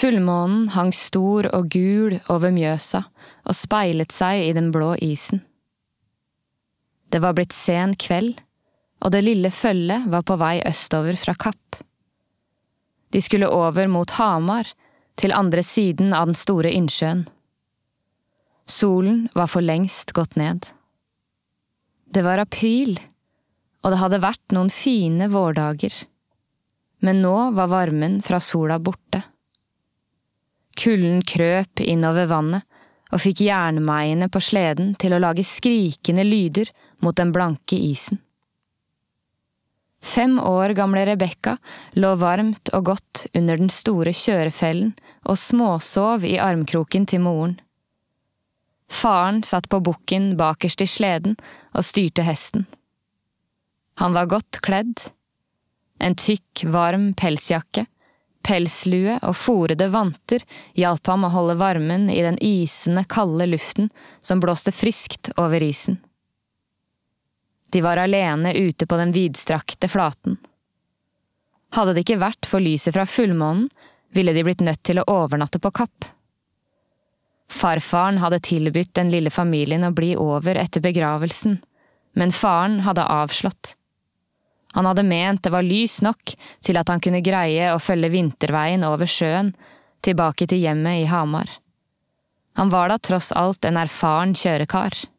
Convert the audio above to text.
Fullmånen hang stor og gul over Mjøsa og speilet seg i den blå isen. Det var blitt sen kveld, og det lille følget var på vei østover fra Kapp. De skulle over mot Hamar, til andre siden av den store innsjøen. Solen var for lengst gått ned. Det var april, og det hadde vært noen fine vårdager. Men nå var varmen fra sola borte. Kulden krøp innover vannet, og fikk jernmeiene på sleden til å lage skrikende lyder mot den blanke isen. 5 år gamle Rebekka lå varmt og godt under den store kjørefellen og småsov i armkroken til moren. Faren satt på bukken bakerst i sleden og styrte hesten. Han var godt kledd. En tykk, varm pelsjakke, pelslue og forede vanter hjalp ham å holde varmen i den isende, kalde luften som blåste friskt over isen. De var alene ute på den vidstrakte flaten. Hadde det ikke vært for lyset fra fullmånen, ville de blitt nødt til å overnatte på Kapp. Farfaren hadde tilbudt den lille familien å bli over etter begravelsen, men faren hadde avslått. Han hadde ment det var lys nok til at han kunne greie å følge vinterveien over sjøen tilbake til hjemmet i Hamar. Han var da tross alt en erfaren kjørekar.